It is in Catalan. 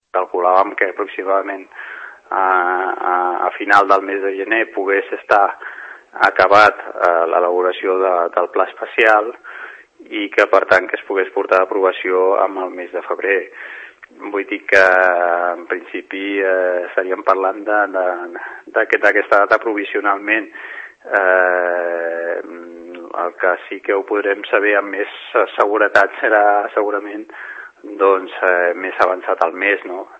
calculàvem que aproximadament a final del mes de gener pogués estar acabat l'elaboració del pla especial i que, per tant, que es pogués portar d'aprovació en el mes de febrer. Vull dir que, en principi, estaríem parlant d'aquesta data provisionalment. El que sí que ho podrem saber amb més seguretat serà segurament més avançat al mes, no?